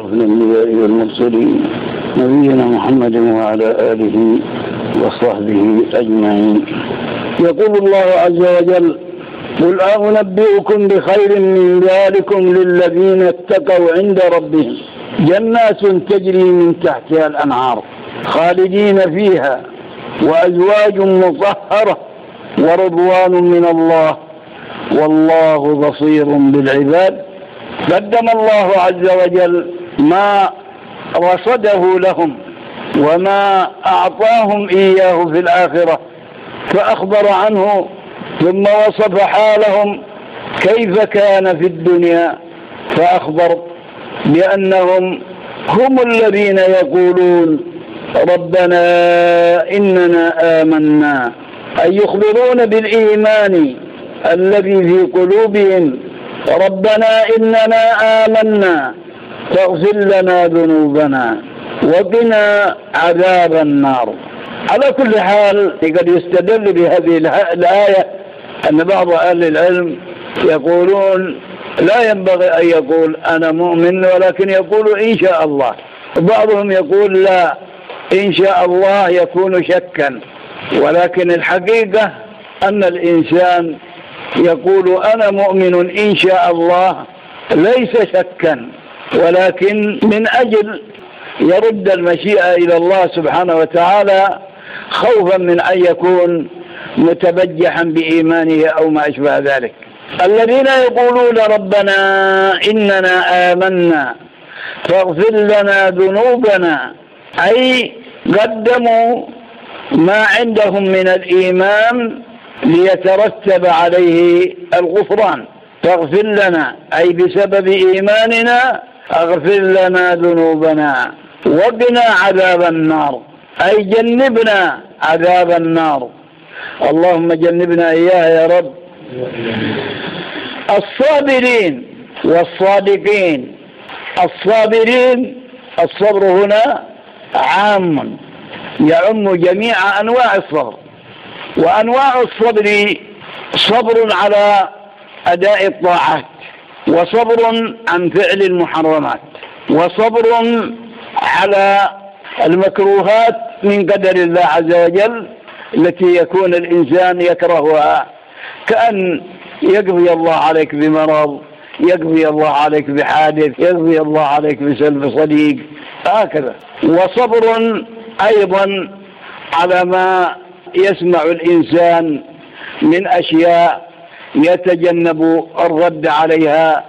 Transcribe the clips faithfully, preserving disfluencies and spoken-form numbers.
وأشرف الأنبياء والمرسلين نبينا محمد وعلى آله وصحبه أجمعين. يقول الله عز وجل: قل أنبئكم بخير من ذلكم للذين اتقوا عند ربهم جنات تجري من تحتها الأنهار خالدين فيها وأزواج مطهرة ورضوان من الله والله بصير بالعباد. قدم الله عز وجل ما رصده لهم وما أعطاهم إياه في الآخرة فأخبر عنه، ثم وصف حالهم كيف كان في الدنيا فأخبر بأنهم هم الذين يقولون ربنا إننا آمنا، أي يخبرون بالإيمان الذي في قلوبهم، ربنا إننا آمنا فاغفر لنا ذنوبنا وقنا عذاب النار. على كل حال قد يستدل بهذه الآية أن بعض أهل العلم يقولون لا ينبغي أن يقول أنا مؤمن ولكن يقول إن شاء الله، بعضهم يقول لا، إن شاء الله يكون شكا، ولكن الحقيقة أن الإنسان يقول أنا مؤمن إن شاء الله ليس شكا، ولكن من أجل يرد المشيئة إلى الله سبحانه وتعالى خوفا من أن يكون متبجحا بإيمانه أو ما أشبه ذلك. الذين يقولون ربنا إننا آمنا فاغفر لنا ذنوبنا، أي قدموا ما عندهم من الإيمان ليترتب عليه الغفران. فاغفر لنا أي بسبب إيماننا اغفر لنا ذنوبنا وقنا عذاب النار، أي جنبنا عذاب النار، اللهم جنبنا إياه يا رب. الصابرين والصادقين، الصابرين الصبر هنا عام يعم جميع أنواع الصبر، وأنواع الصبر صبر على أداء الطاعات، وصبر عن فعل المحرمات، وصبر على المكروهات من قدر الله عز وجل التي يكون الإنسان يكرهها، كأن يقضي الله عليك بمرض، يقضي الله عليك بحادث، يقضي الله عليك بسلب صديق، هكذا. وصبر أيضا على ما يسمع الإنسان من أشياء يتجنب الرد عليها،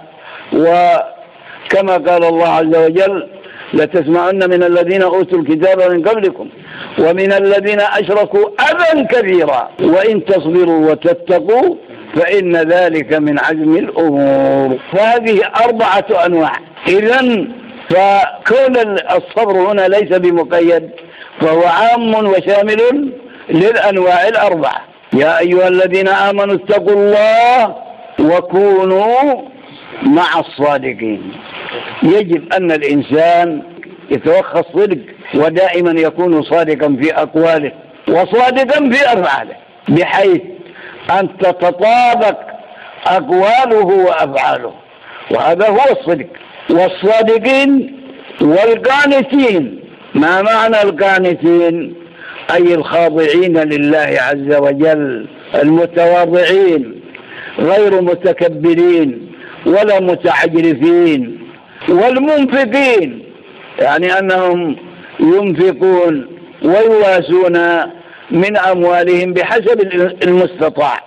وكما قال الله عز وجل لتسمعن من الذين أوتوا الكتاب من قبلكم ومن الذين أشركوا أذى كثيرا وإن تصبروا وتتقوا فإن ذلك من عزم الأمور. فهذه أربعة أنواع. إذن فكون الصبر هنا ليس بمقيد، فهو عام وشامل للأنواع الأربعة. يا أيها الذين آمنوا اتقوا الله وكونوا مع الصادقين. يجب أن الإنسان يتوخى الصدق ودائما يكون صادقا في أقواله وصادقا في أفعاله، بحيث أن تتطابق أقواله وأفعاله، وهذا هو الصدق. والصادقين والقانتين، ما معنى القانتين؟ أي الخاضعين لله عز وجل، المتواضعين غير متكبرين ولا متعجرفين. والمنفقين يعني أنهم ينفقون ويواسون من أموالهم بحسب المستطاع.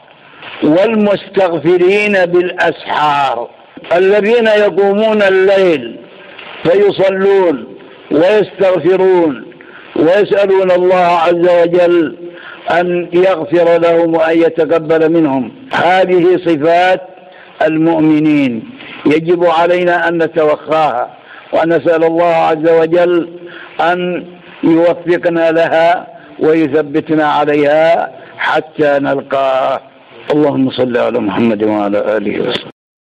والمستغفرين بالأسحار، الذين يقومون الليل فيصلون ويستغفرون ويسألون الله عز وجل أن يغفر لهم وأن يتقبل منهم. هذه صفات المؤمنين يجب علينا أن نتوخاها وأن نسأل الله عز وجل أن يوفقنا لها ويثبتنا عليها حتى نلقاه. اللهم صل على محمد وعلى آله وسلم.